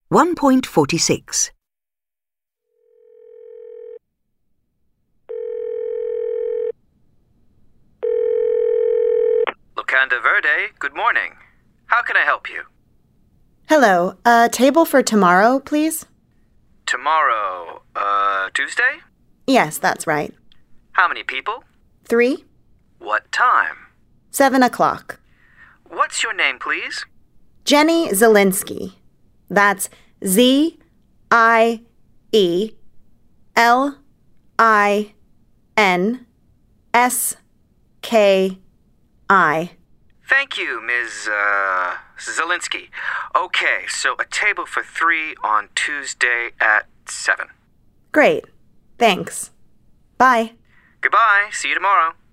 1.46. Locanda Verde, good morning. How can I help you? Hello, table for tomorrow, please? Tomorrow, Tuesday? Yes, that's right. How many people? 3? What time? 7 o'clock. What's your name, please? Jenny Zielinski. That's Zielinski. Thank you, Ms. Zielinski. Okay, so a table for 3 on Tuesday at 7. Great. Thanks. Bye. Goodbye. See you tomorrow.